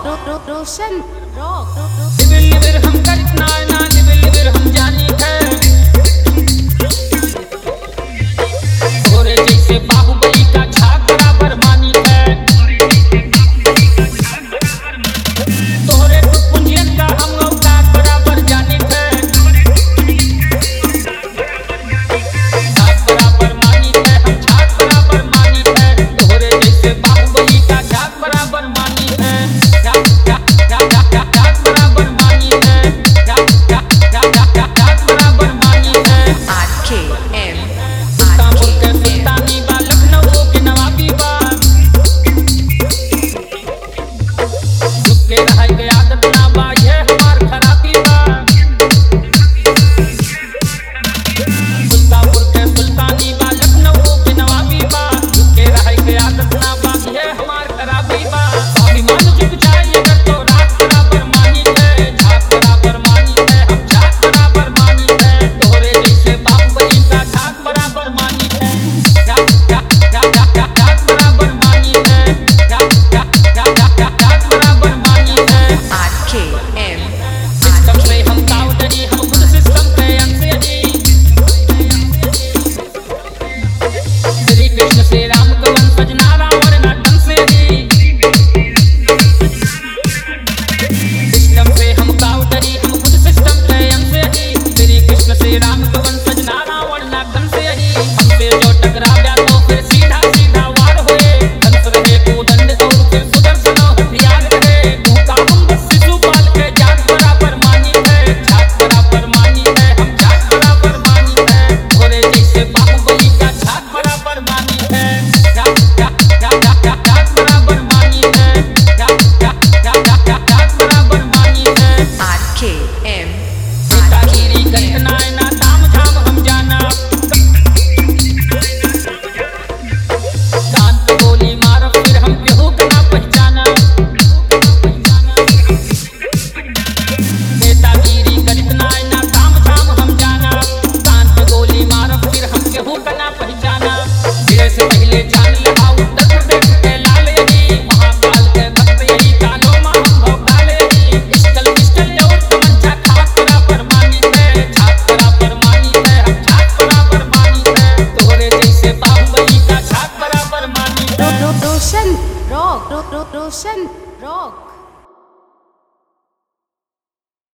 रोशन rock लिबिल हम करना ना लिबिल हम जानी है तोरे जैसे बाहुबली का छाग बराबर मानी है तोरे पुंजियन का हम औकात बराबर जानी है छाग बराबर मानी है हम छाग बराबर मानी है तोरे जैसे बाहुबली का छाग बराबर मानी है के रह गया